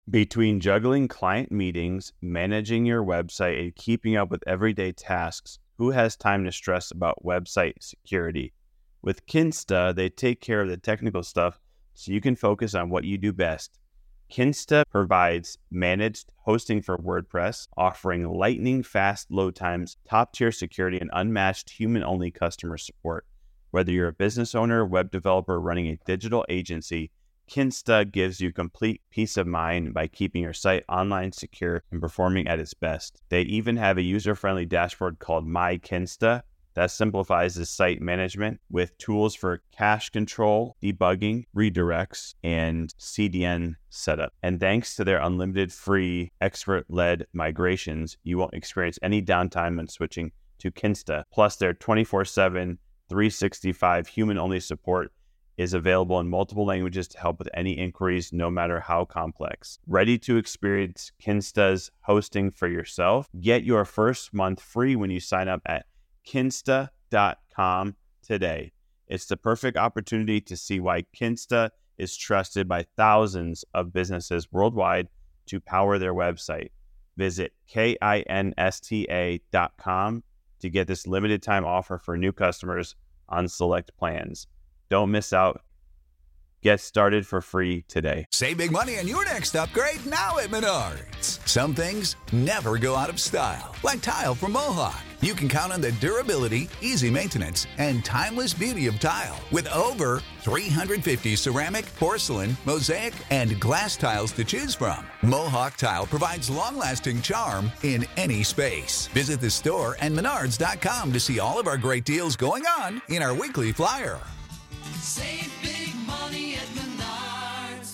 Between juggling client meetings, managing your website, and keeping up with everyday tasks, who has time to stress about website security? With Kinsta, they take care of the technical stuff so you can focus on what you do best. Kinsta provides managed hosting for WordPress, offering lightning fast load times, top-tier security, and unmatched human-only customer support. Whether you're a business owner, web developer, running a digital agency, Kinsta gives you complete peace of mind by keeping your site online, secure, and performing at its best. They even have a user-friendly dashboard called My Kinsta that simplifies the site management with tools for cache control, debugging, redirects, and CDN setup. And thanks to their unlimited free expert-led migrations, you won't experience any downtime when switching to Kinsta. Plus, their 24/7, 365 human-only support is available in multiple languages to help with any inquiries, no matter how complex. Ready to experience Kinsta's hosting for yourself? Get your first month free when you sign up at Kinsta.com today. It's the perfect opportunity to see why Kinsta is trusted by thousands of businesses worldwide to power their website. Visit Kinsta.com to get this limited time offer for new customers on select plans. Don't miss out. Get started for free today. Save big money on your next upgrade now at Menards. Some things never go out of style, like tile from Mohawk. You can count on the durability, easy maintenance, and timeless beauty of tile with over 350 ceramic, porcelain, mosaic, and glass tiles to choose from. Mohawk Tile provides long-lasting charm in any space. Visit the store and Menards.com to see all of our great deals going on in our weekly flyer. Save big money at Menards.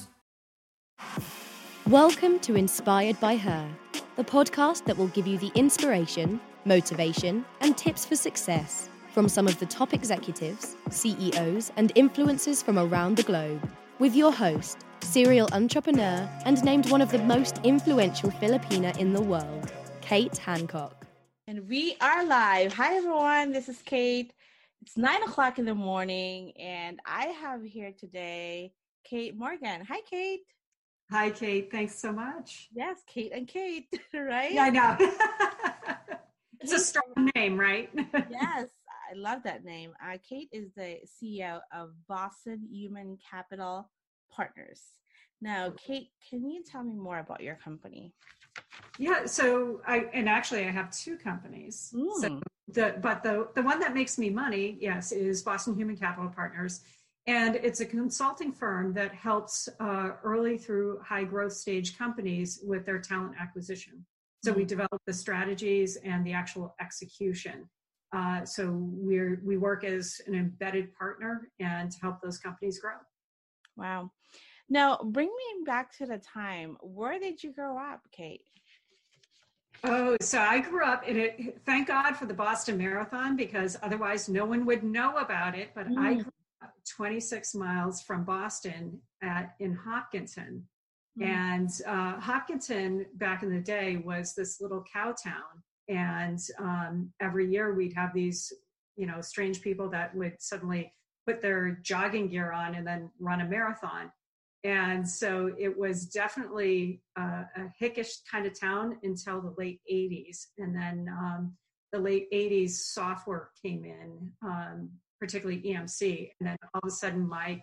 Welcome to Inspired by Her, the podcast that will give you the inspiration, motivation, and tips for success from some of the top executives, CEOs, and influencers from around the globe. With your host, serial entrepreneur, and named one of the most influential Filipina in the world, Kate Hancock. And we are live. Hi, everyone. This is Kate. It's 9 o'clock in the morning, and I have here today Kate Morgan. Hi, Kate. Hi, Kate. Thanks so much. Yes, Kate and Kate, right? Yeah, I know. It's a strong name, right? Yes, I love that name. Kate is the CEO of Boston Human Capital Partners. Now, Kate, can you tell me more about your company? Yeah, so I have two companies. So the one that makes me money, yes, is Boston Human Capital Partners. And it's a consulting firm that helps early through high growth stage companies with their talent acquisition. So we develop the strategies and the actual execution. So we work as an embedded partner and to help those companies grow. Wow. Now, bring me back to the time. Where did you grow up, Kate? Oh, so I grew up in it. Thank God for the Boston Marathon, because otherwise no one would know about it. But I grew up 26 miles from Boston in Hopkinton. And Hopkinton back in the day was this little cow town. And every year we'd have these, strange people that would suddenly put their jogging gear on and then run a marathon. And so it was definitely a hickish kind of town until the late 80s. And then the late 80s software came in, particularly EMC. And then all of a sudden my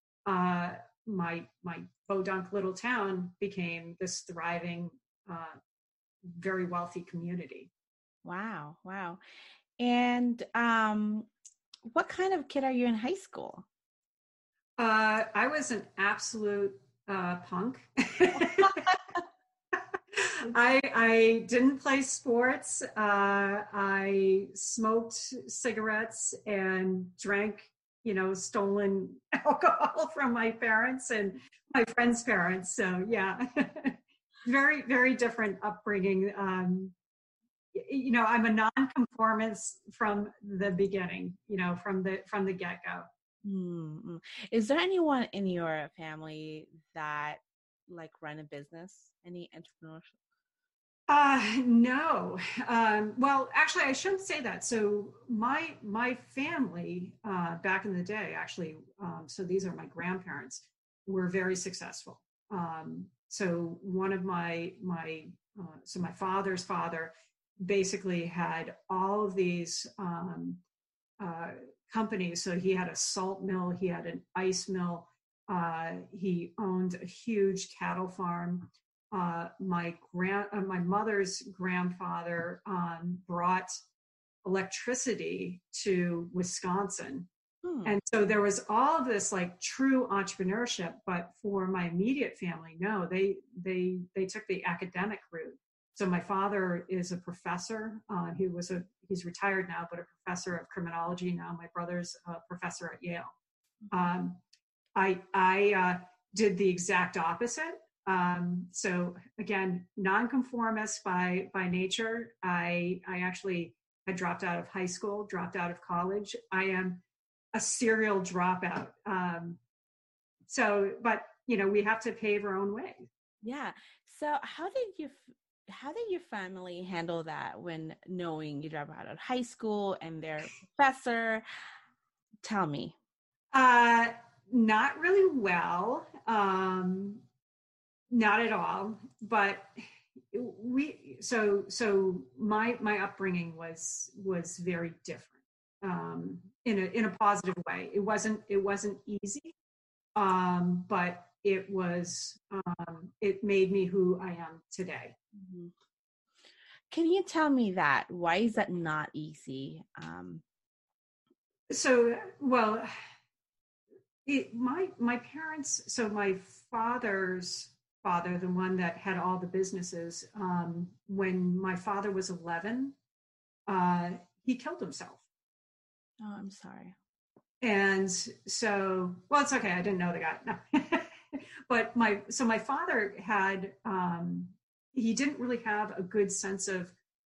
podunk little town became this thriving, very wealthy community. Wow. And what kind of kid are you in high school? I was an absolute punk. I didn't play sports. I smoked cigarettes and drank, stolen alcohol from my parents and my friends' parents. So yeah, very, very different upbringing. I'm a nonconformist from the beginning, from the get-go. Mm-hmm. Is there anyone in your family that run a business? Any entrepreneurship? No. Well, actually, I shouldn't say that. So my family back in the day, actually, so these are my grandparents, were very successful. so one of so my father's father basically had all of these companies. So he had a salt mill, he had an ice mill, he owned a huge cattle farm. My mother's grandfather brought electricity to Wisconsin. And so there was all of this like true entrepreneurship, but for my immediate family, no, they took the academic route. So my father is a professor. He's retired now, but a professor of criminology now. My brother's a professor at Yale. I did the exact opposite. So again, nonconformist by nature. I actually had dropped out of high school, dropped out of college. I am a serial dropout. But we have to pave our own way. Yeah. So how did your family handle that when knowing you dropped out of high school and their professor? Tell me. Not really well. Not at all. But my upbringing was very different. In a positive way. It wasn't easy, but it was. It made me who I am today. Mm-hmm. Can you tell me that? Why is that not easy? My parents. So my father's father, the one that had all the businesses, when my father was 11, he killed himself. Oh, I'm sorry. And so, well, it's okay. I didn't know the guy. No. But my father had, he didn't really have a good sense of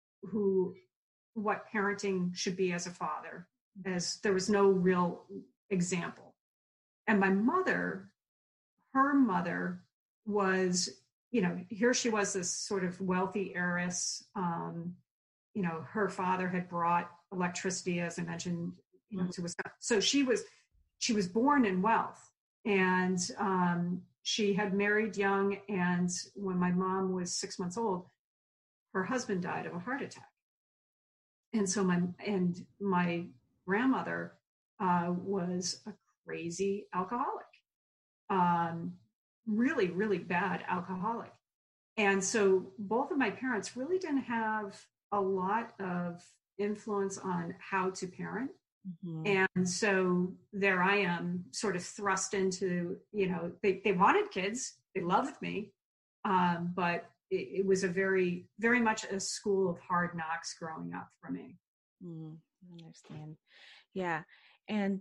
what parenting should be as a father, as there was no real example. And my mother, her mother was, here she was, this sort of wealthy heiress. Her father had brought electricity, as I mentioned, to Wisconsin. So she was born in wealth, and she had married young. And when my mom was 6 months old, her husband died of a heart attack. And so my grandmother was a crazy alcoholic, really, really bad alcoholic. And so both of my parents really didn't have a lot of influence on how to parent. Mm-hmm. And so there I am, sort of thrust into, they wanted kids, they loved me, but it was a very, very much a school of hard knocks growing up for me. I understand. Yeah. And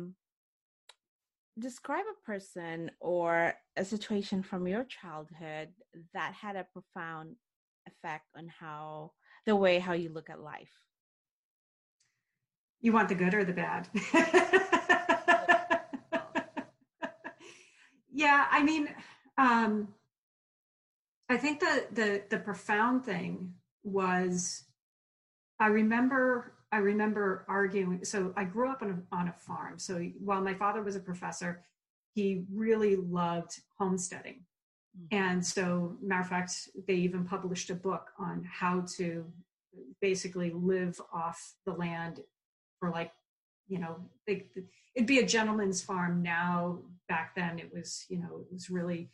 describe a person or a situation from your childhood that had a profound effect on how you look at life. You want the good or the bad? Yeah, I mean, I think the profound thing was, I remember arguing. So I grew up on a farm. So while my father was a professor, he really loved homesteading. Mm-hmm. And so, matter of fact, they even published a book on how to basically live off the land for it'd be a gentleman's farm now. Back then it was really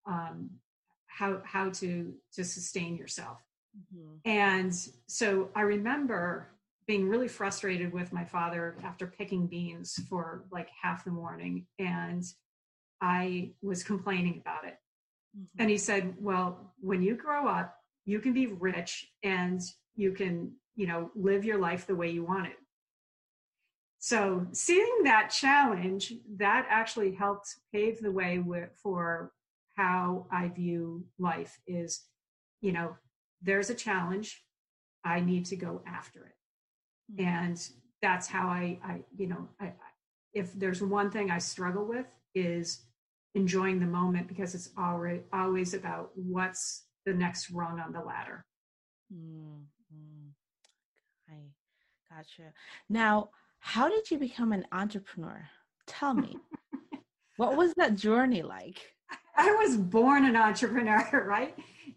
how to sustain yourself. Mm-hmm. And so I remember being really frustrated with my father after picking beans for like half the morning, and I was complaining about it. Mm-hmm. And he said, well, when you grow up, you can be rich and you can, live your life the way you want it. So seeing that challenge, that actually helped pave the way for how I view life is, there's a challenge, I need to go after it. Mm-hmm. And that's how I if there's one thing I struggle with is enjoying the moment, because it's always about what's the next rung on the ladder. Mm-hmm. I gotcha. Now, how did you become an entrepreneur? Tell me. What was that journey like? I was born an entrepreneur, right?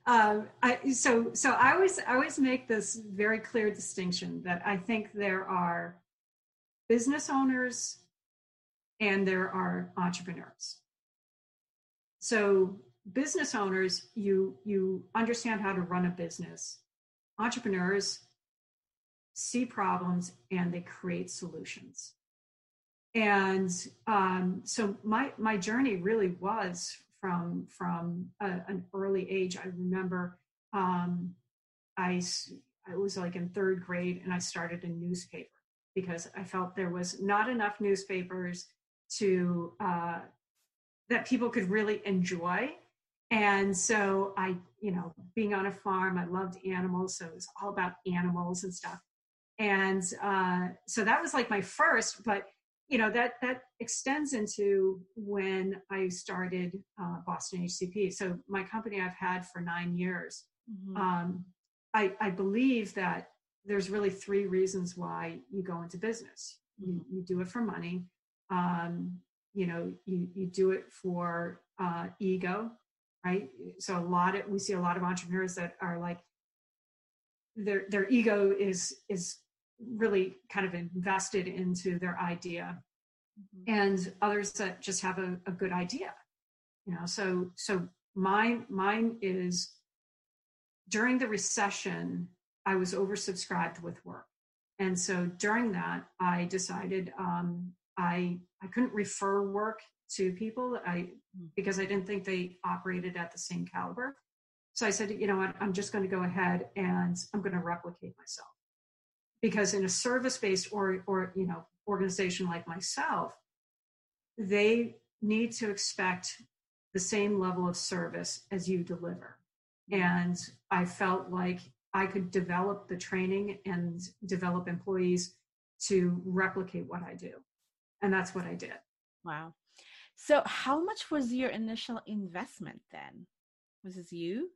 So I always make this very clear distinction that I think there are business owners and there are entrepreneurs. So business owners, you understand how to run a business. Entrepreneurs see problems and they create solutions. And so my journey really was from an early age. I remember I was like in third grade and I started a newspaper because I felt there was not enough newspapers to that people could really enjoy. And so I, being on a farm, I loved animals. So it was all about animals and stuff. And so that was like my first, but that extends into when I started Boston HCP. So my company I've had for 9 years. Mm-hmm. I believe that there's really 3 reasons why you go into business. You do it for money. You do it for ego, right? So we see a lot of entrepreneurs that are like, their ego is really kind of invested into their idea, and others that just have a good idea, so mine is during the recession, I was oversubscribed with work. And so during that, I decided I couldn't refer work to people because I didn't think they operated at the same caliber. So I said, what, I'm just going to go ahead and I'm going to replicate myself. Because in a service-based or organization like myself, they need to expect the same level of service as you deliver. And I felt like I could develop the training and develop employees to replicate what I do. And that's what I did. Wow. So how much was your initial investment then? Was this you?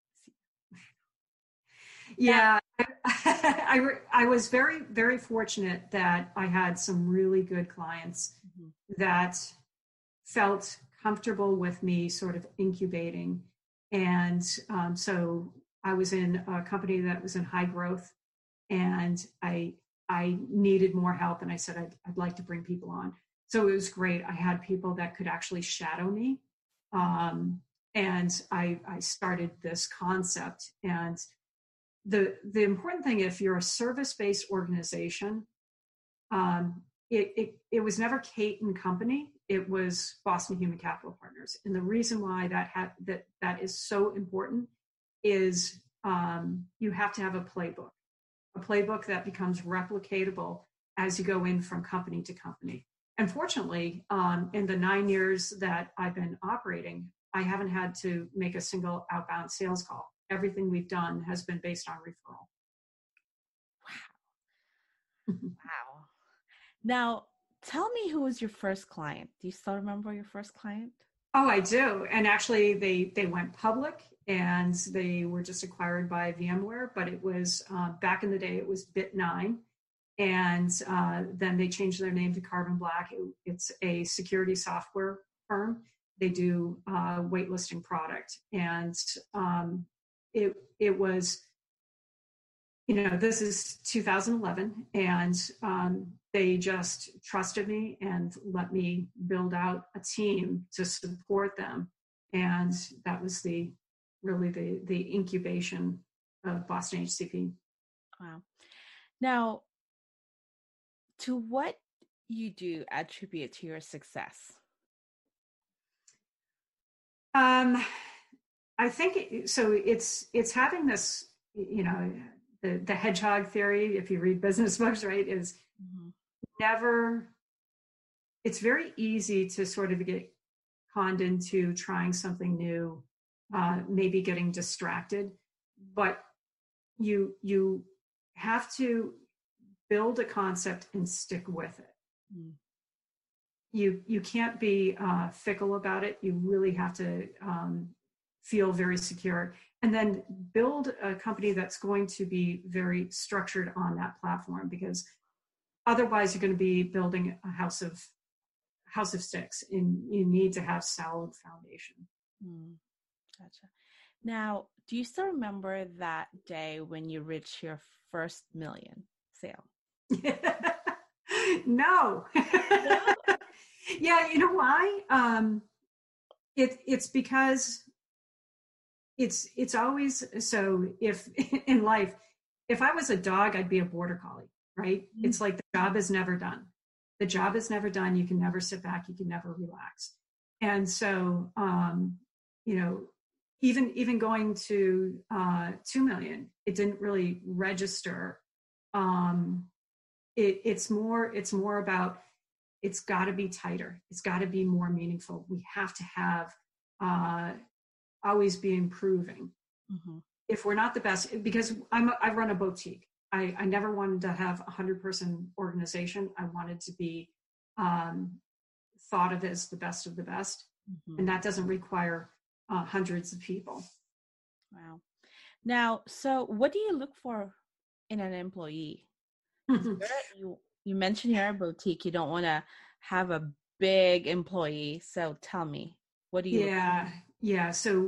Yeah, I was very, very fortunate that I had some really good clients that felt comfortable with me sort of incubating. And so I was in a company that was in high growth, and I needed more help. And I said, I'd like to bring people on. So it was great. I had people that could actually shadow me. And I started this concept. And the important thing, if you're a service-based organization, it was never Kate and Company. It was Boston Human Capital Partners. And the reason why that is so important is you have to have a playbook that becomes replicatable as you go in from company to company. And fortunately, in the 9 years that I've been operating, I haven't had to make a single outbound sales call. Everything we've done has been based on referral. Wow. Wow. Now, tell me, who was your first client? Do you still remember your first client? Oh, I do. And actually, they went public, and they were just acquired by VMware. But it was back in the day, it was Bit9. And then they changed their name to Carbon Black. It's a security software firm. They do waitlisting product. And it was, this is 2011, and they just trusted me and let me build out a team to support them. And that was really the incubation of Boston HCP. Wow. Now, to what you do attribute to your success? I think so. It's having this, the hedgehog theory. If you read business books, right, is never. It's very easy to sort of get conned into trying something new, maybe getting distracted, but you have to build a concept and stick with it. You can't be fickle about it. You really have to feel very secure, and then build a company that's going to be very structured on that platform, because otherwise you're going to be building a house of sticks, and you need to have solid foundation. Mm, gotcha. Now, do you still remember that day when you reached your first million sale? No. No? Yeah, you know why? It's because it's always so. If in life, if I was a dog, I'd be a border collie, right? Mm. It's like the job is never done. The job is never done. You can never sit back. You can never relax. And so, you know, even going to 2 million, it didn't really register. Um, it's more about, it's got to be tighter. It's got to be more meaningful. We have to have always be improving. Mm-hmm. If we're not the best, because I run a boutique. I never wanted to have a 100-person organization. I wanted to be thought of as the best of the best. Mm-hmm. And that doesn't require hundreds of people. Wow. Now, so what do you look for in an employee? You mentioned you're a boutique. You don't want to have a big employee. So tell me, what do you look for? Yeah. So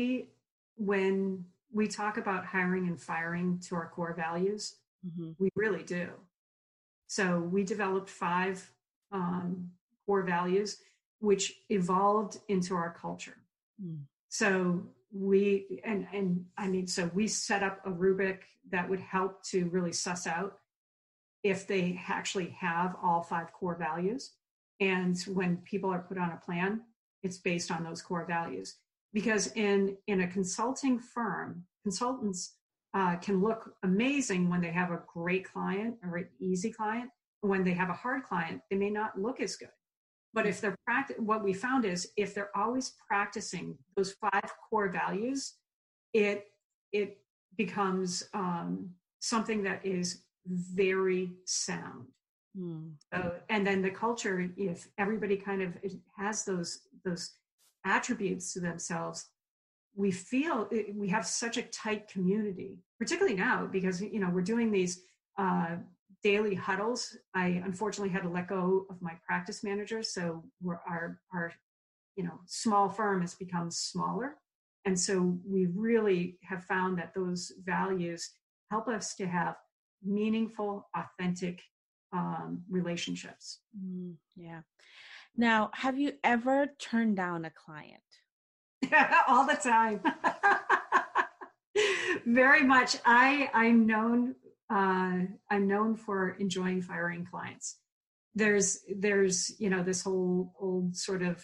when we talk about hiring and firing to our core values, Mm-hmm. we really do. So we developed 5 core values, which evolved into our culture. Mm. So we so we set up a rubric that would help to really suss out if they actually have all 5 core values. And when people are put on a plan, it's based on those core values. Because in a consulting firm, consultants can look amazing when they have a great client or an easy client. When they have a hard client, they may not look as good. But if they're what we found is if they're always practicing those 5 core values, it becomes something that is very sound. Mm. And then the culture, if everybody kind of has those attributes to themselves, we feel we have such a tight community, particularly now because we're doing these daily huddles. I unfortunately had to let go of my practice manager, so our small firm has become smaller, and so we really have found that those values help us to have meaningful, authentic relationships. Yeah. Now, have you ever turned down a client? All the time. Very much. I'm known for enjoying firing clients. There's this whole old sort of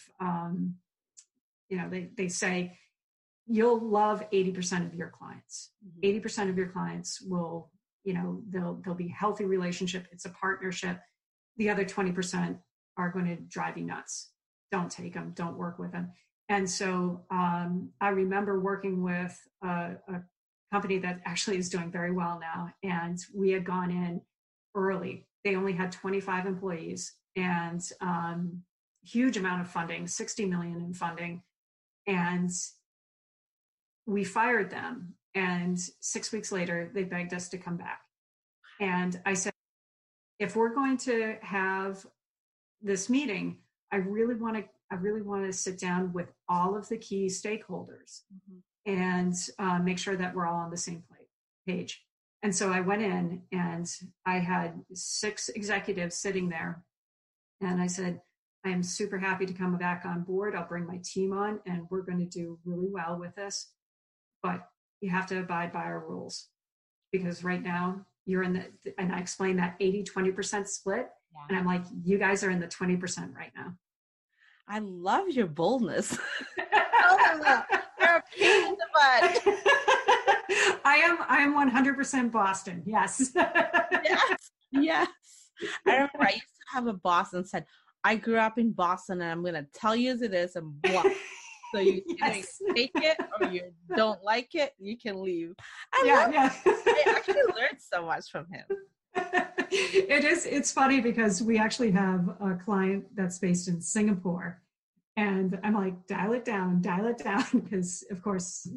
they say you'll love 80% of your clients. 80% of your clients will, they'll be a healthy relationship. It's a partnership. The other 20% are going to drive you nuts. Don't take them. Don't work with them. And so I remember working with a company that actually is doing very well now. And we had gone in early. They only had 25 employees and huge amount of funding, 60 million in funding. And we fired them. And 6 weeks later, they begged us to come back. And I said, if we're going to have this meeting, I really want to sit down with all of the key stakeholders and make sure that we're all on the same page. And so I went in and I had 6 executives sitting there. And I said, I am super happy to come back on board. I'll bring my team on and we're going to do really well with this. But you have to abide by our rules because right now you're in and I explained that 80-20% split. Yeah. And I'm like, you guys are in the 20% right now. I love your boldness. You're a pain in the butt. I am 100% Boston. Yes. Yes. I remember I used to have a boss and said, I grew up in Boston and I'm going to tell you as it is and blah. So you can take it or you don't like it, you can leave. I actually learned so much from him. It's funny because we actually have a client that's based in Singapore and I'm like, dial it down because of course,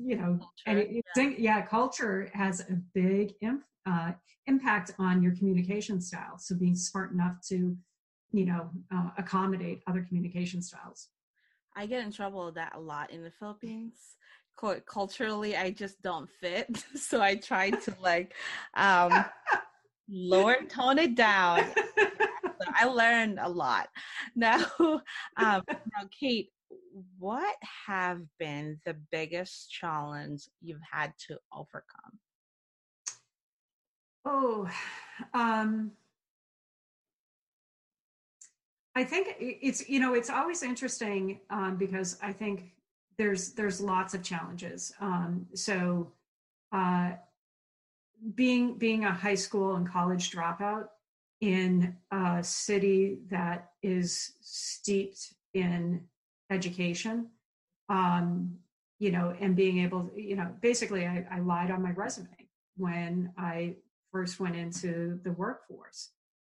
culture has a big impact on your communication style. So being smart enough to, accommodate other communication styles. I get in trouble with that a lot in the Philippines. Culturally, I just don't fit. So I try to tone it down. So I learned a lot. Now, Kate, what have been the biggest challenge you've had to overcome? Oh, I think it's always interesting because I think there's lots of challenges. So being a high school and college dropout in a city that is steeped in education, and being able, basically I lied on my resume when I first went into the workforce.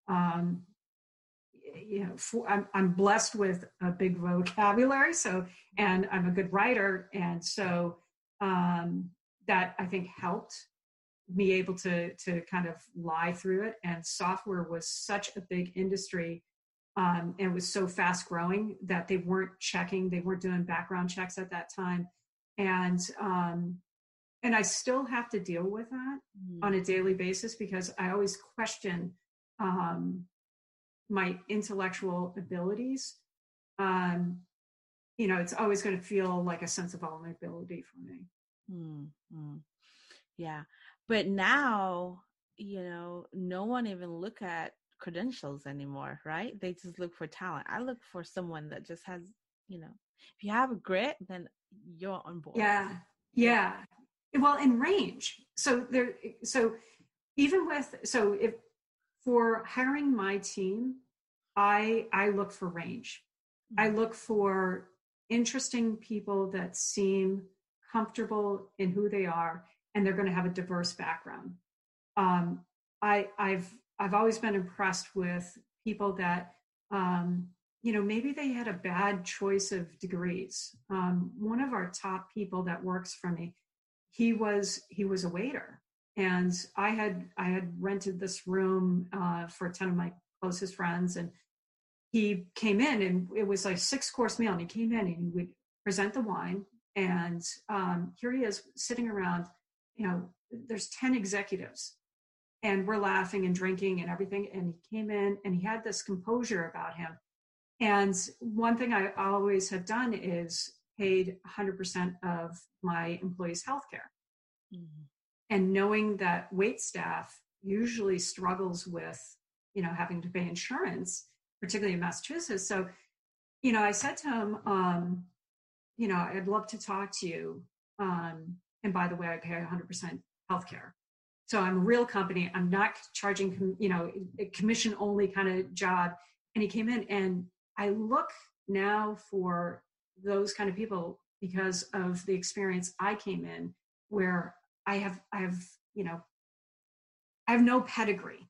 I'm blessed with a big vocabulary, and I'm a good writer, and so that I think helped me able to kind of lie through it. And software was such a big industry, and it was so fast growing that they weren't doing background checks at that time, and I still have to deal with that on a daily basis because I always question my intellectual abilities. It's always going to feel like a sense of vulnerability for me. Mm-hmm. Yeah. But now, no one even look at credentials anymore, right? They just look for talent. I look for someone that just has, if you have a grit, then you're on board. Yeah. Well, in range. If for hiring my team, I look for range. I look for interesting people that seem comfortable in who they are, and they're going to have a diverse background. I've always been impressed with people that maybe they had a bad choice of degrees. One of our top people that works for me, he was a waiter. And I had rented this room for 10 of my closest friends, and he came in, and it was like 6-course meal. And he came in, and he would present the wine, and here he is sitting around. There's 10 executives, and we're laughing and drinking and everything. And he came in, and he had this composure about him. And one thing I always have done is paid 100% of my employees' healthcare. Mm-hmm. And knowing that wait staff usually struggles with, having to pay insurance, particularly in Massachusetts. So, I said to him, I'd love to talk to you. And by the way, I pay 100% healthcare. So I'm a real company. I'm not charging, a commission only kind of job. And he came in, and I look now for those kind of people because of the experience I came in, where I have no pedigree.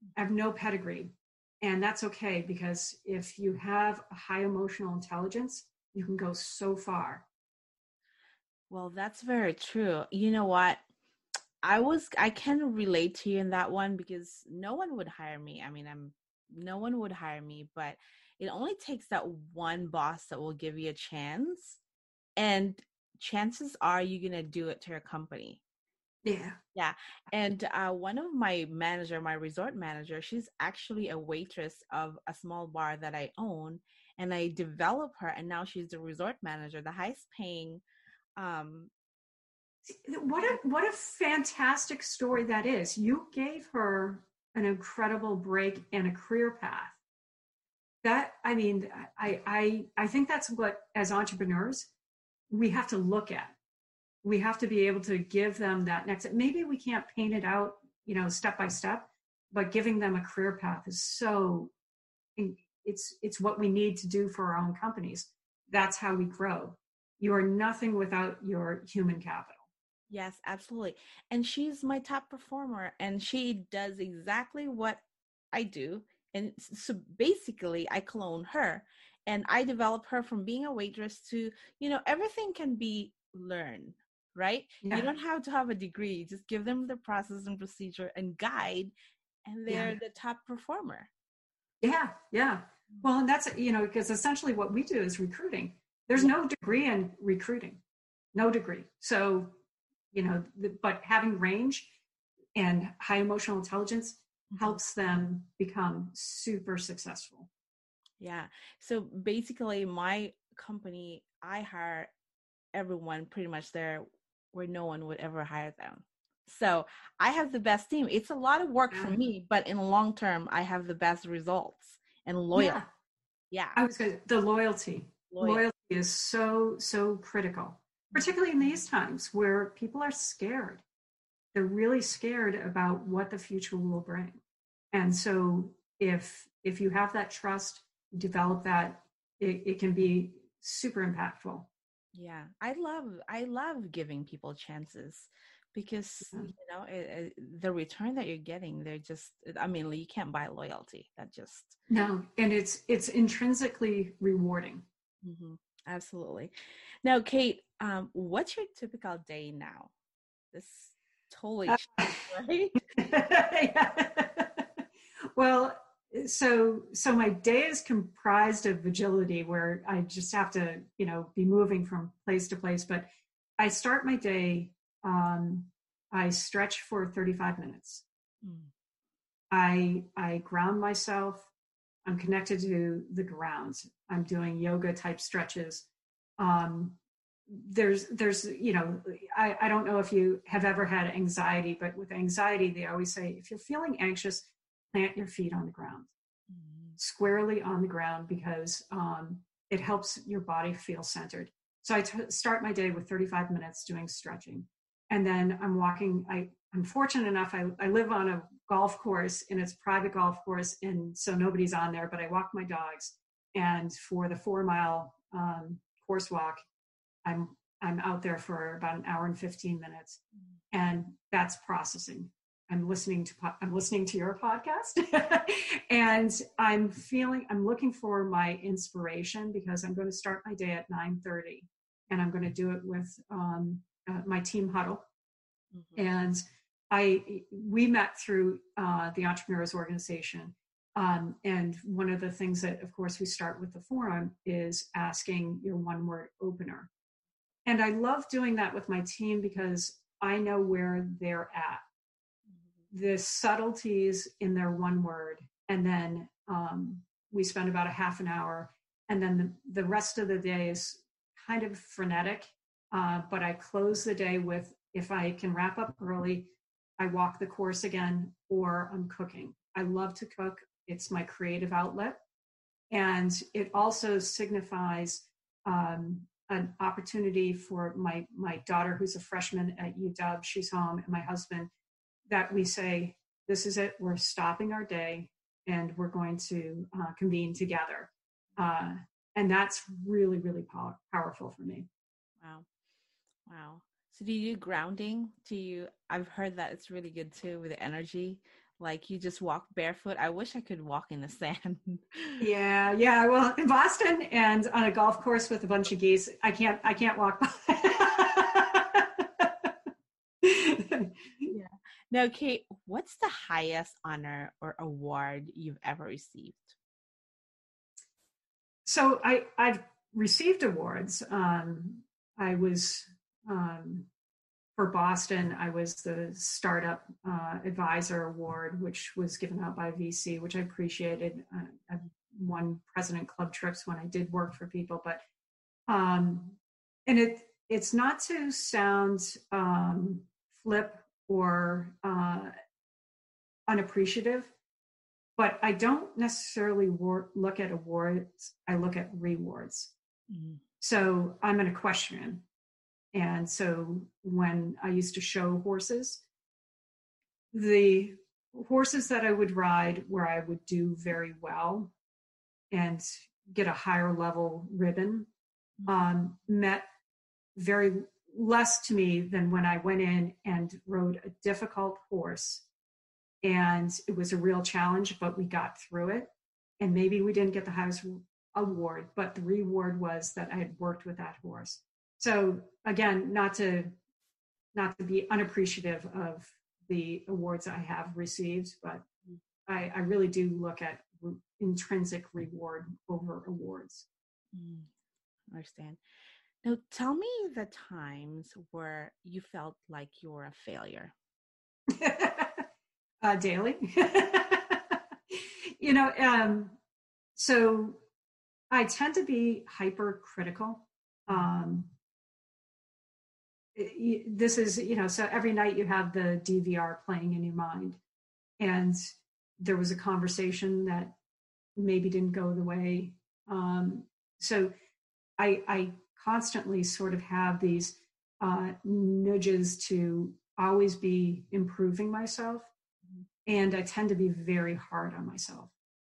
And that's okay, because if you have a high emotional intelligence, you can go so far. Well, that's very true. You know what? I can relate to you in that one, because no one would hire me. I mean, no one would hire me, but it only takes that one boss that will give you a chance, and chances are you're going to do it to your company. Yeah. And one of my resort manager, she's actually a waitress of a small bar that I own, and I develop her, and now she's the resort manager, the highest paying. What a fantastic story that is. You gave her an incredible break and a career path. I think that's what, as entrepreneurs, we have to look at. We have to be able to give them that next. Maybe we can't paint it out, step by step, but giving them a career path is so. It's what we need to do for our own companies. That's how we grow. You are nothing without your human capital. Yes, absolutely. And she's my top performer, and she does exactly what I do. And so basically I clone her, and I develop her from being a waitress to, everything can be learned, right? Yeah. You don't have to have a degree. Just give them the process and procedure and guide, and they're the top performer. Yeah. Well, and that's, because essentially what we do is recruiting. There's no degree in recruiting, no degree. So, but having range and high emotional intelligence helps them become super successful. Yeah. So basically, my company, I hire everyone pretty much there where no one would ever hire them. So I have the best team. It's a lot of work for me, but in the long term, I have the best results and loyal. Yeah. I was going to, the loyalty. Loyalty is so critical, particularly in these times where people are scared. They're really scared about what the future will bring. And so if you have that trust, develop that, it can be super impactful. Yeah. I love giving people chances because, the return that you're getting, they're just, I mean, you can't buy loyalty. That just. No. And it's intrinsically rewarding. Mm-hmm. Absolutely. Now, Kate, what's your typical day now? This totally changed, right? Well, so my day is comprised of agility where I just have to, be moving from place to place. But I start my day, I stretch for 35 minutes. I ground myself. I'm connected to the ground. I'm doing yoga type stretches. There's I don't know if you have ever had anxiety, but with anxiety, they always say, if you're feeling anxious, plant your feet on the ground, squarely on the ground, because it helps your body feel centered. So I start my day with 35 minutes doing stretching. And then I'm walking. I'm fortunate enough, I live on a golf course, and it's a private golf course, and so nobody's on there, but I walk my dogs. And for the 4-mile course walk, I'm out there for about an hour and 15 minutes. And that's processing. I'm listening to your podcast and I'm looking for my inspiration, because I'm going to start my day at 9:30, and I'm going to do it with my team huddle. And we met through the Entrepreneurs Organization. And one of the things that, of course, we start with the forum is asking your one-word opener. And I love doing that with my team because I know where they're at, the subtleties in their one word. And then we spend about a half an hour. And then the rest of the day is kind of frenetic. But I close the day with, if I can wrap up early, I walk the course again, or I'm cooking. I love to cook. It's my creative outlet. And it also signifies an opportunity for my daughter, who's a freshman at UW, she's home, and my husband, that we say, this is it. We're stopping our day and we're going to convene together. And that's really, really powerful for me. Wow. So do you do grounding? I've heard that it's really good too with the energy. Like you just walk barefoot. I wish I could walk in the sand. Yeah. Well, in Boston and on a golf course with a bunch of geese, I can't walk by. Yeah. Now, Kate, what's the highest honor or award you've ever received? So I've received awards. I was for Boston, I was the Startup Advisor Award, which was given out by VC, which I appreciated. I've won President Club trips when I did work for people, but and it's not to sound flip or unappreciative, but I don't necessarily look at awards. I look at rewards. Mm-hmm. So I'm an equestrian. And so when I used to show horses, the horses that I would ride where I would do very well and get a higher level ribbon meant very less to me than when I went in and rode a difficult horse. And it was a real challenge, but we got through it. And maybe we didn't get the highest award, but the reward was that I had worked with that horse. So again, not to be unappreciative of the awards I have received, but I really do look at intrinsic reward over awards. Understand. Now, tell me the times where you felt like you were a failure. Daily. you know, so I tend to be hypercritical. This is, so every night you have the DVR playing in your mind. And there was a conversation that maybe didn't go the way. So I constantly sort of have these nudges to always be improving myself. And I tend to be very hard on myself.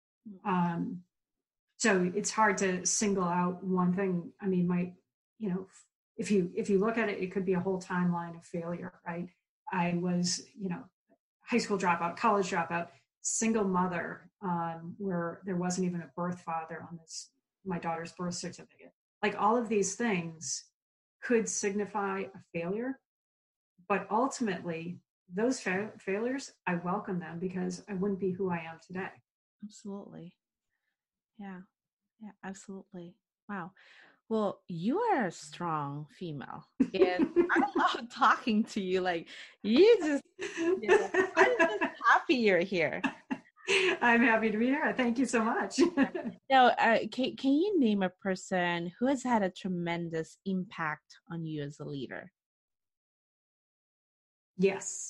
So it's hard to single out one thing. I mean, if you look at it, it could be a whole timeline of failure, right? I was, high school dropout, college dropout, single mother, where there wasn't even a birth father on my daughter's birth certificate. Like all of these things could signify a failure, but ultimately those failures, I welcome them because I wouldn't be who I am today. Absolutely. Yeah, absolutely. Wow. Well, you are a strong female, and I love talking to you. Like you just, I'm just happy you're here. I'm happy to be here. Thank you so much. Now, can you name a person who has had a tremendous impact on you as a leader? Yes.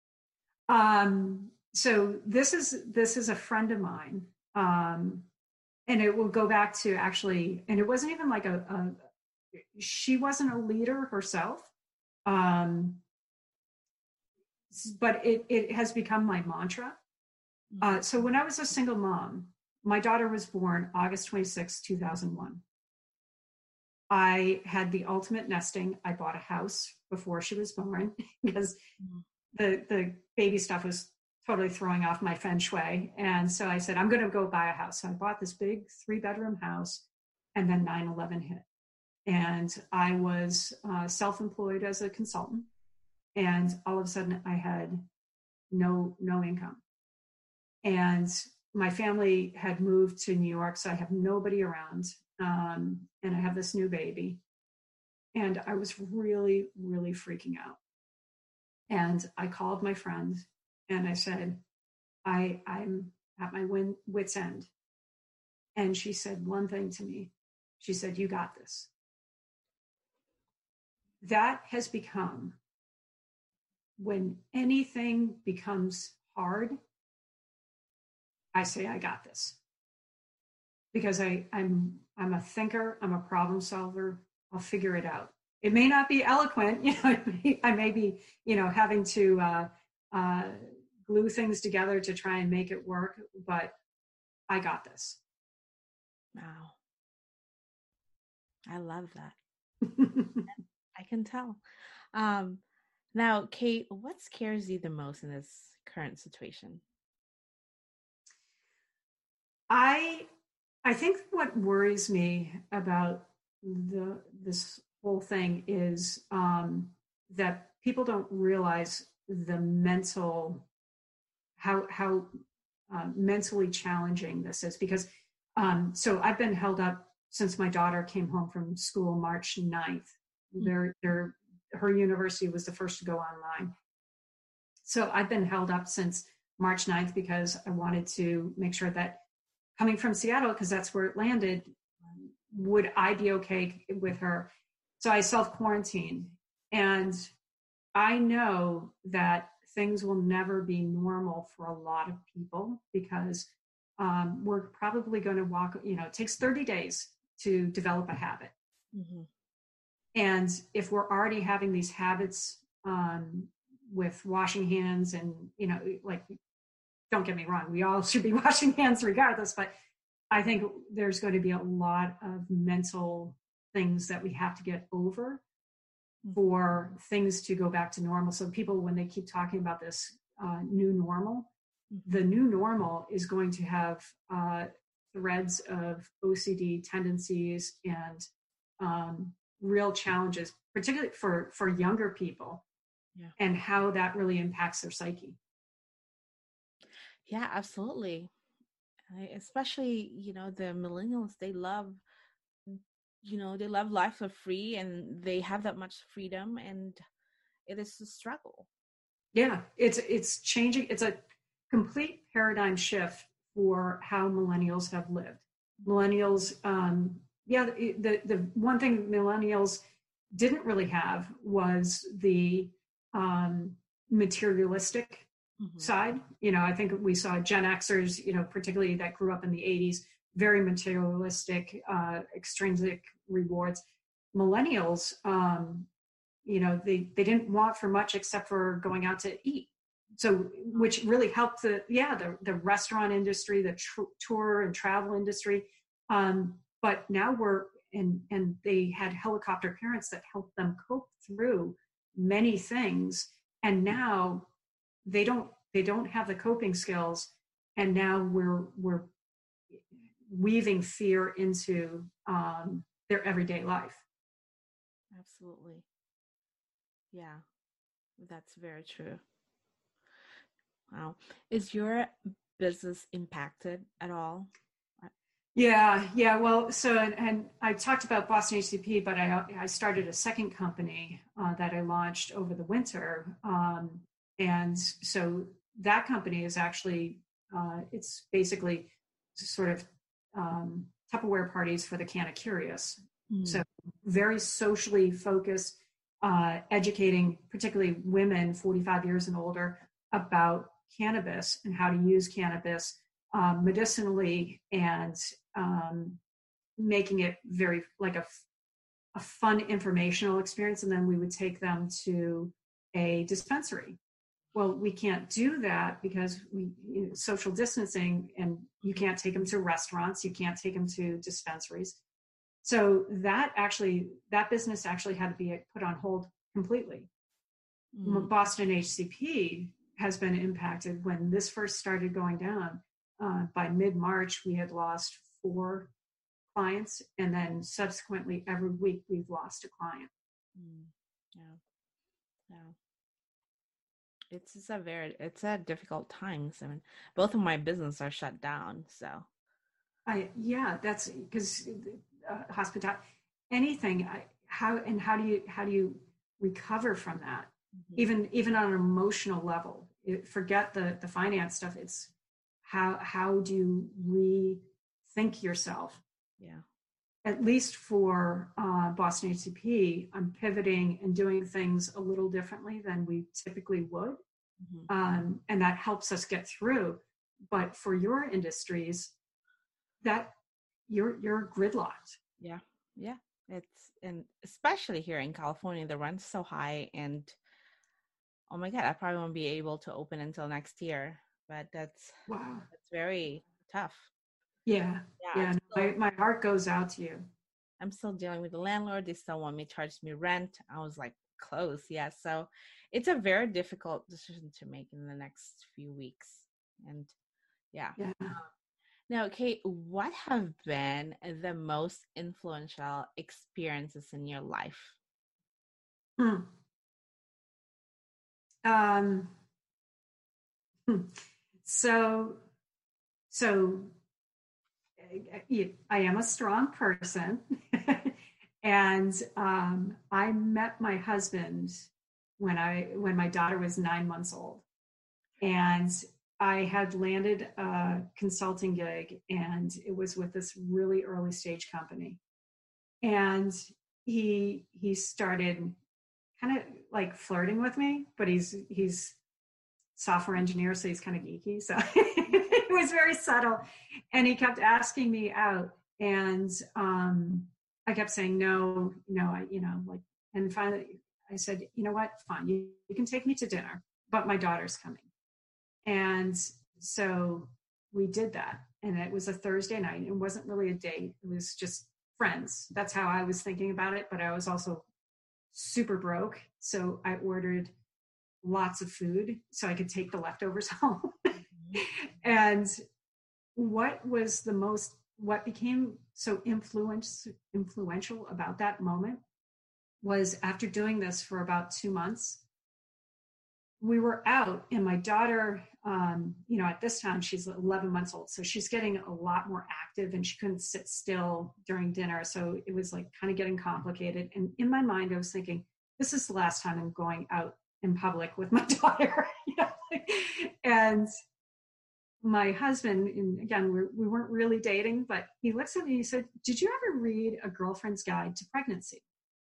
So this is a friend of mine. And it will go back to actually, and it wasn't even like she wasn't a leader herself. But it has become my mantra. So when I was a single mom, my daughter was born August 26, 2001. I had the ultimate nesting. I bought a house before she was born because the baby stuff was totally throwing off my feng shui. And so I said, I'm going to go buy a house. So I bought this big 3-bedroom house, and then 9/11 hit. And I was self-employed as a consultant. And all of a sudden I had no income. And my family had moved to New York, so I have nobody around. And I have this new baby. And I was really, really freaking out. And I called my friend and I said, I'm at my wit's end. And she said one thing to me. She said, you got this. That has become, when anything becomes hard, I say, I got this. Because I'm a thinker, I'm a problem solver, I'll figure it out. It may not be eloquent, I may be, having to glue things together to try and make it work, but I got this. Wow. I love that. I can tell. Now, Kate, what scares you the most in this current situation? I think what worries me about this whole thing is that people don't realize the how mentally challenging this is, because so I've been held up since my daughter came home from school March 9th. Her university was the first to go online. So I've been held up since March 9th because I wanted to make sure that coming from Seattle, because that's where it landed, would I be okay with her? So I self-quarantined. And I know that things will never be normal for a lot of people because we're probably going to walk, it takes 30 days to develop a habit. Mm-hmm. And if we're already having these habits with washing hands and, don't get me wrong, we all should be washing hands regardless, but I think there's going to be a lot of mental things that we have to get over for things to go back to normal. So people, when they keep talking about this new normal, the new normal is going to have threads of OCD tendencies and real challenges, particularly for younger people, and how that really impacts their psyche. Yeah, absolutely. Especially, the millennials, they love they love life for free and they have that much freedom, and it is a struggle. Yeah, it's changing. It's a complete paradigm shift for how millennials have lived. Millennials, the one thing millennials didn't really have was the materialistic side. I think we saw Gen Xers, particularly that grew up in the 80s, very materialistic, extrinsic rewards. Millennials, they didn't want for much except for going out to eat. So, which really helped the restaurant industry, the tour and travel industry. But now and they had helicopter parents that helped them cope through many things. And now they don't have the coping skills. And now we're weaving fear into their everyday life. Absolutely. Yeah, that's very true. Wow. Is your business impacted at all? Yeah. Well, so, and I talked about Boston HCP, but I started a second company that I launched over the winter. And so that company is actually, it's basically sort of Tupperware parties for the Canna Curious. So very socially focused, educating particularly women 45 years and older about cannabis and how to use cannabis medicinally, and making it very like a fun informational experience. And then we would take them to a dispensary. Well, we can't do that because social distancing, and you can't take them to restaurants, you can't take them to dispensaries. So that business actually had to be put on hold completely. Boston HCP has been impacted. When this first started going down, by mid-March, we had lost 4 clients, and then subsequently every week we've lost a client. Yeah. It's a difficult times. I mean, both of my business are shut down. So, that's because hospitality, anything. How do you recover from that? Even on an emotional level. Forget the finance stuff. It's how do you rethink yourself? Yeah. At least for Boston HCP, I'm pivoting and doing things a little differently than we typically would. And that helps us get through. But for your industries, that you're gridlocked. Yeah. And especially here in California, the rent's so high, and oh my God, I probably won't be able to open until next year. But that's very tough. Yeah. My heart goes out to you. I'm still dealing with the landlord. They still want me to charge me rent. I was like, close. Yeah. So it's a very difficult decision to make in the next few weeks. And yeah. Now, Kate, what have been the most influential experiences in your life? So I am a strong person. And I met my husband when my daughter was 9 months old. And I had landed a consulting gig, and it was with this really early stage company. And he started kind of like flirting with me, but he's software engineer, so he's kind of geeky. So it was very subtle. And he kept asking me out, and I kept saying no, and finally I said, you know what, fine, you can take me to dinner, but my daughter's coming. And so we did that. And it was a Thursday night. It wasn't really a date. It was just friends. That's how I was thinking about it. But I was also super broke. So I ordered lots of food so I could take the leftovers home. And what became so influential about that moment was, after doing this for about 2 months, we were out, and my daughter, at this time she's 11 months old, so she's getting a lot more active, and she couldn't sit still during dinner. So it was like kind of getting complicated. And in my mind, I was thinking, this is the last time I'm going out in public with my daughter. And my husband, and again, we weren't really dating, but he looks at me and he said, "Did you ever read A Girlfriend's Guide to Pregnancy?"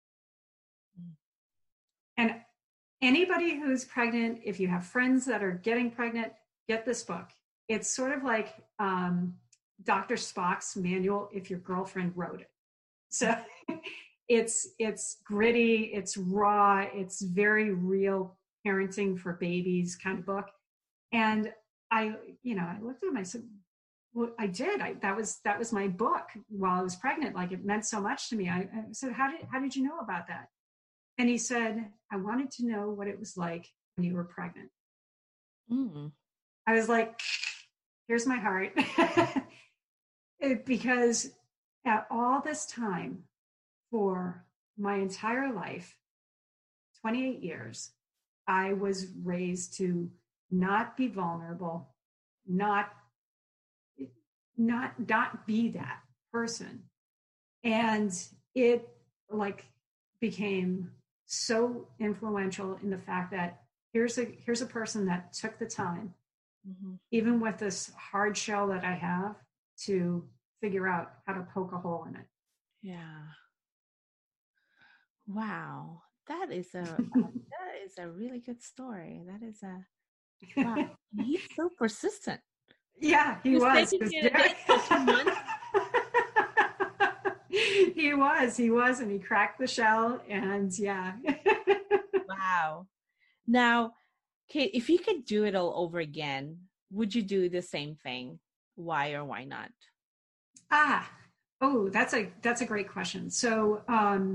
And anybody who's pregnant, if you have friends that are getting pregnant, get this book. It's sort of like Dr. Spock's manual if your girlfriend wrote it. So it's gritty, it's raw, it's very real parenting for babies kind of book. And I looked at him, I said, well, I did. That was my book while I was pregnant. Like, it meant so much to me. I said, how did you know about that? And he said, I wanted to know what it was like when you were pregnant. I was like, here's my heart. Because at all this time, for my entire life, 28 years, I was raised to not be vulnerable, not be that person. And it became so influential in the fact that here's a person that took the time, even with this hard shell that I have, to figure out how to poke a hole in it. Yeah. Wow. That is a really good story. That is wow. He's so persistent. Yeah, he was. He was, and he cracked the shell, and yeah. Wow. Now, Kate, if you could do it all over again, would you do the same thing? Why or why not? That's a great question. So,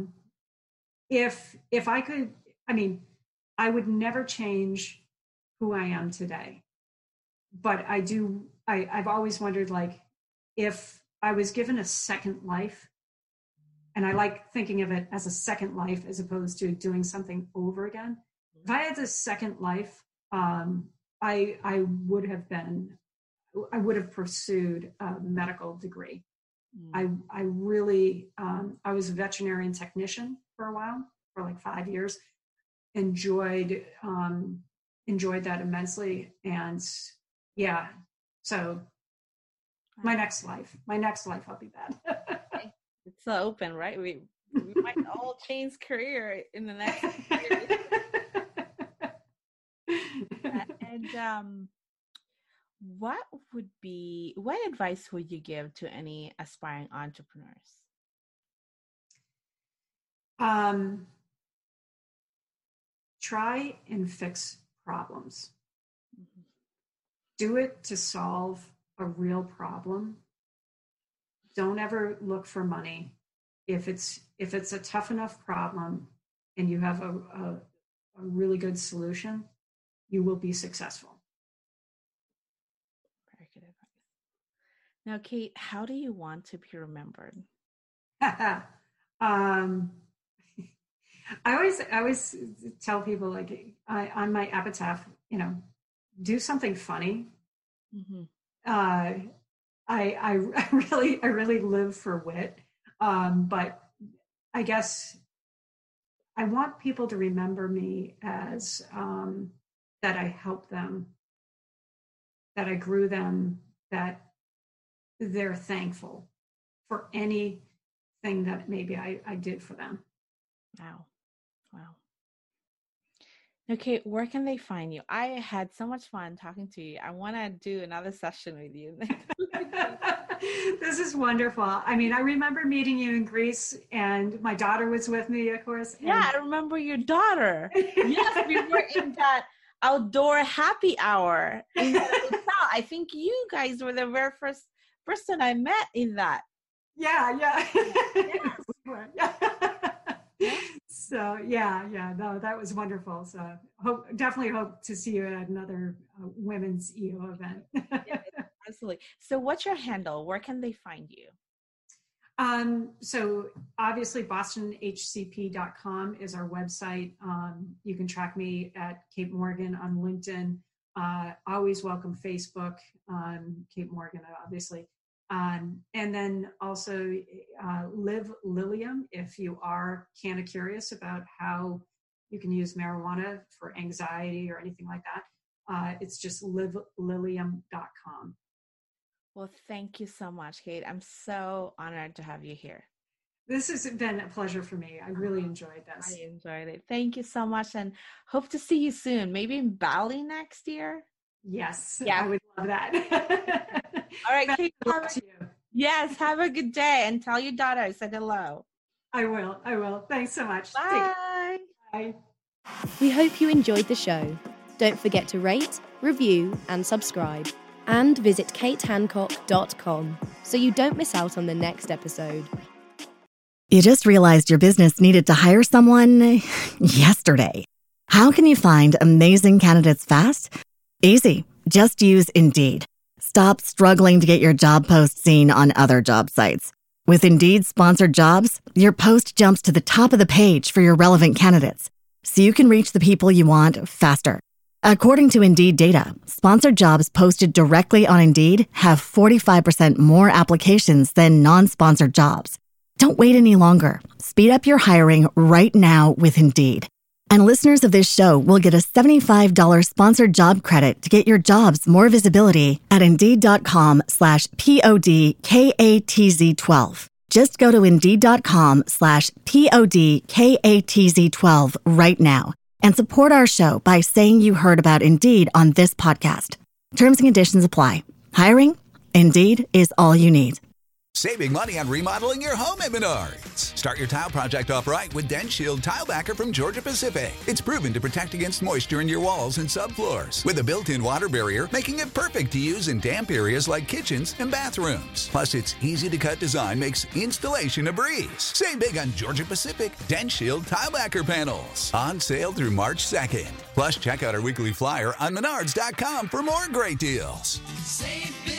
if I could, I would never change who I am today. But I've always wondered, like, if I was given a second life, and I like thinking of it as a second life as opposed to doing something over again. If I had this second life, I would have pursued a medical degree. I really, I was a veterinarian technician for a while, for like 5 years. Enjoyed that immensely. And yeah, so my next life, I'll be that. It's so open, right? We might all change career in the next year. And what advice would you give to any aspiring entrepreneurs? Try and fix problems. Do it to solve a real problem. Don't ever look for money. If it's a tough enough problem and you have a really good solution, you will be successful. Very good advice. Now, Kate, how do you want to be remembered? I always tell people, like, on my epitaph, do something funny. I really live for wit, but I guess I want people to remember me as that I helped them, that I grew them, that they're thankful for anything that maybe I did for them. Wow. Okay, where can they find you? I had so much fun talking to you. I want to do another session with you. This is wonderful. I remember meeting you in Greece, and my daughter was with me, of course. Yeah, I remember your daughter. Yes, we were in that outdoor happy hour in the hotel. I think you guys were the very first person I met in that. Yeah. Yes. So no, that was wonderful. So definitely hope to see you at another women's EO event. Yeah, absolutely. So what's your handle? Where can they find you? So obviously bostonhcp.com is our website. You can track me at Kate Morgan on LinkedIn. Always welcome Facebook, Kate Morgan, obviously. And then also Live Lilium, if you are kind of curious about how you can use marijuana for anxiety or anything like that. It's just livelilium.com. Well, thank you so much, Kate. I'm so honored to have you here. This has been a pleasure for me. I really enjoyed this. I enjoyed it. Thank you so much, and hope to see you soon. Maybe in Bali next year. Yes, Yeah. I would love that. All right, Kate. Yes, have a good day, and tell your daughter I said hello. I will. Thanks so much. Bye. Bye. We hope you enjoyed the show. Don't forget to rate, review, and subscribe. And visit katehancock.com so you don't miss out on the next episode. You just realized your business needed to hire someone yesterday. How can you find amazing candidates fast? Easy. Just use Indeed. Stop struggling to get your job post seen on other job sites. With Indeed sponsored jobs, your post jumps to the top of the page for your relevant candidates, so you can reach the people you want faster. According to Indeed data, sponsored jobs posted directly on Indeed have 45% more applications than non-sponsored jobs. Don't wait any longer. Speed up your hiring right now with Indeed. And listeners of this show will get a $75 sponsored job credit to get your jobs more visibility at Indeed.com/PODKATZ12. Just go to Indeed.com/PODKATZ12 right now and support our show by saying you heard about Indeed on this podcast. Terms and conditions apply. Hiring? Indeed is all you need. Saving money on remodeling your home at Menards. Start your tile project off right with DensShield Tile Backer from Georgia Pacific. It's proven to protect against moisture in your walls and subfloors with a built-in water barrier, making it perfect to use in damp areas like kitchens and bathrooms. Plus, its easy-to-cut design makes installation a breeze. Save big on Georgia Pacific DensShield Tile Backer panels. On sale through March 2nd. Plus, check out our weekly flyer on Menards.com for more great deals. Save big